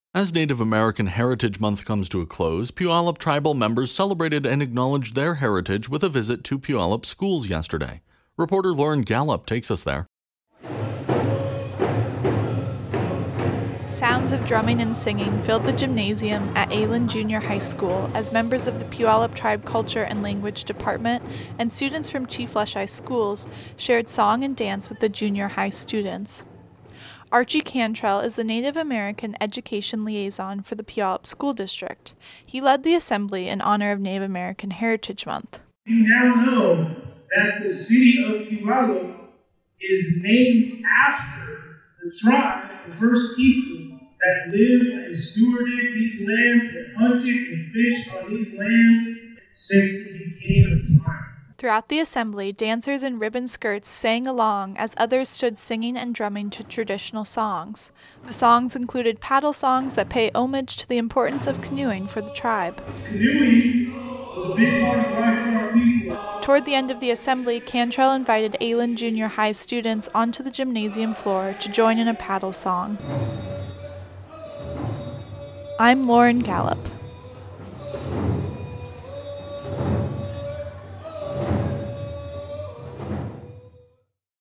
As Native American Heritage Month comes to a close, Puyallup tribal members celebrated and acknowledged their heritage with a visit to Puyallup schools yesterday. Reporter Lauren Gallup takes us there. Sounds of drumming and singing filled the gymnasium at Aylen Junior High School as members of the Puyallup Tribe Culture and Language Department and students from Chief Leschi schools shared song and dance with the junior high students. Archie Cantrell is the Native American Education Liaison for the Puyallup School District. He led the assembly in honor of Native American Heritage Month. You now know that the city of Puyallup is named after the tribe, the first people that lived and stewarded these lands, that hunted and fished on these lands since the beginning of time. Throughout the assembly, dancers in ribbon skirts sang along as others stood singing and drumming to traditional songs. The songs included paddle songs that pay homage to the importance of canoeing for the tribe. Canoeing was a big part of life for our people. Toward the end of the assembly, Cantrell invited Aylen Junior High students onto the gymnasium floor to join in a paddle song. I'm Lauren Gallup.